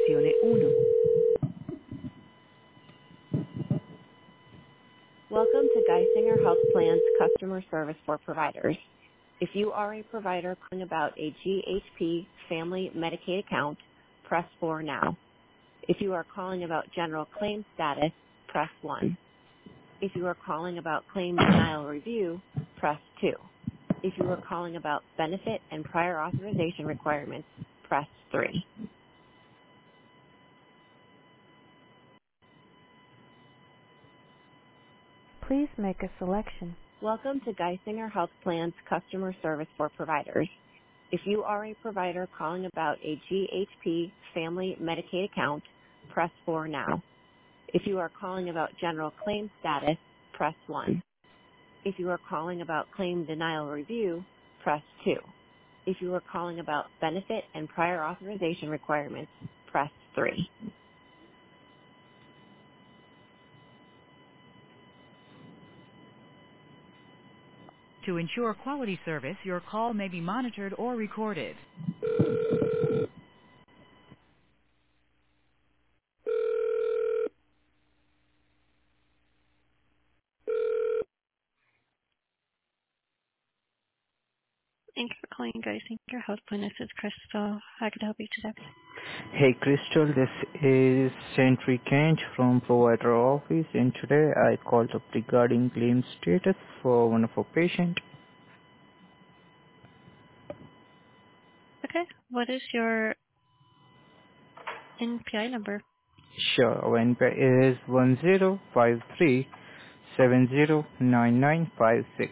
presione 1. Welcome to Geisinger Health Plan's customer service for providers. If you are a provider calling about a GHP family Medicaid account, press 4 now. If you are calling about general claim status, press 1. If you are calling about claim denial review, press 2. If you are calling about benefit and prior authorization requirements, press 3. Please make a selection. Welcome to Geisinger Health Plan's customer service for providers. If you are a provider calling about a GHP family Medicaid account, press 4 now. If you are calling about general claim status, press 1. If you are calling about claim denial review, press 2. If you are calling about benefit and prior authorization requirements, press 3. To ensure quality service, your call may be monitored or recorded. Thank you for calling Geisinger Health Plan. This is Crystal. How can I help you today? Hey Crystal, this is Sentry Kent from provider office, and today I called up regarding claim status for one of our patient. Okay. What is your NPI number? Sure, our NPI is 1053709956.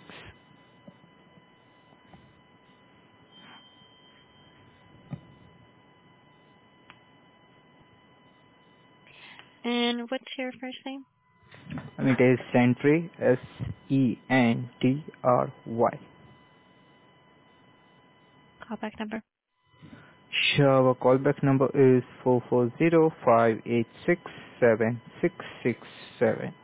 And what's your first name? And it is Sentry, Sentry. Callback number. Sure, our callback number is 440-586-7667.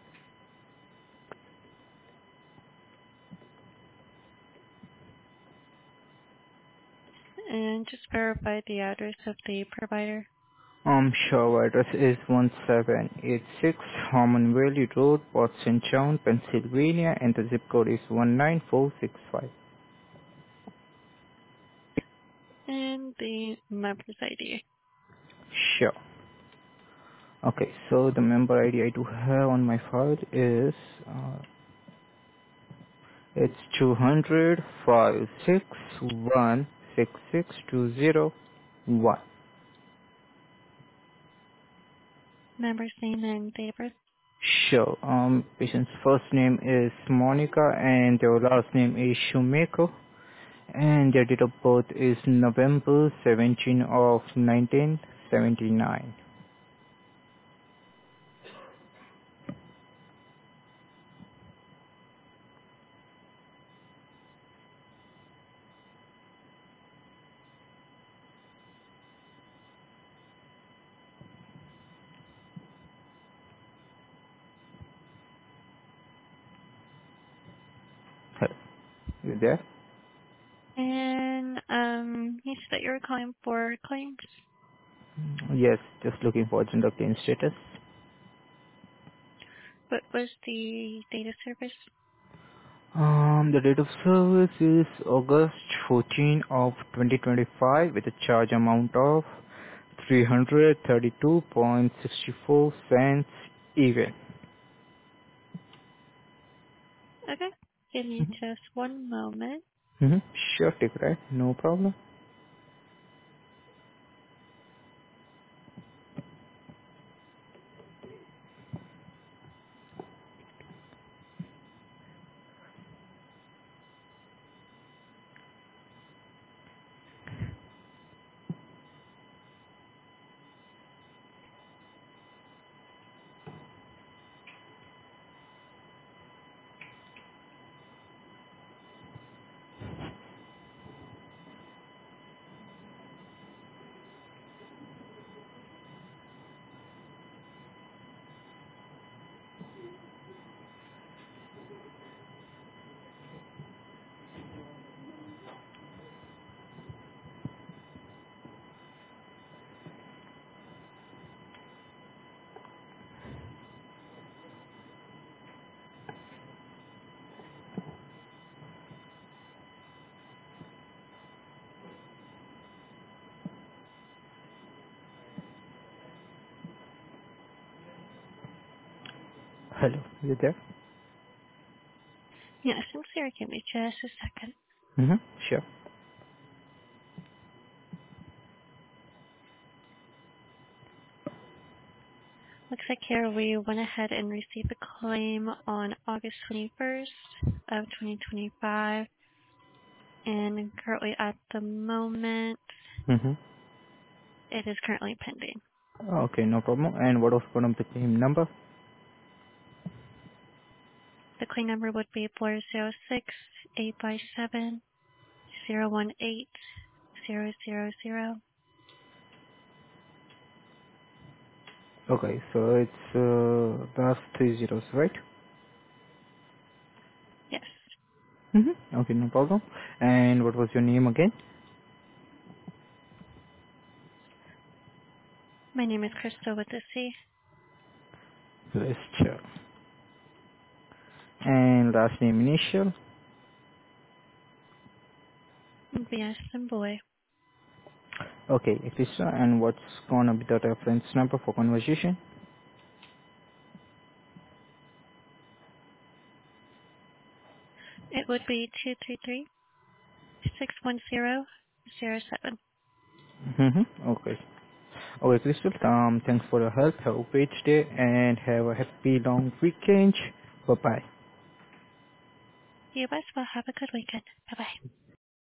And just verify the address of the provider. Sure, our address is 1786 Harmon Valley Road, Port St. John, Pennsylvania, and the zip code is 19465. And the member's ID. Sure. Okay, so the member ID I do have on my file is, it's 200-561-66201. Member's name and date of birth. Sure, patient's first name is Monica and their last name is Shoemaker. And their date of birth is November 17 of 1979. Hello, you there? And you said that you were calling for claims. Yes, just looking for gender claim status. What was the data service? The date of service is August 14 of 2025 with a charge amount of 332.64 cents even. Okay. Give me just one moment. Mm-hmm. Sure, take right, no problem. Hello, you there? Yes, I'm sorry. Give me just a second. Mm-hmm. Sure. Looks like here we went ahead and received a claim on August 21st of 2025, and currently at the moment, Mm-hmm. it is currently pending. Okay, no problem. And what was going to be the claim number? The claim number would be 406-857-018-000. Okay, so it's last three zeros, right? Yes. Mm-hmm. Okay, no problem. And what was your name again? My name is Crystal with the C. Lester. And last name initial. Yes, and boy. Okay, Lester. And what's gonna be the reference number for conversation? It would be 233-610-07. Mm-hmm. Okay. Okay, Crystal. Thanks for your help. Have a great day and have a happy long weekend. Bye bye. You as well. Have a good weekend. Bye-bye.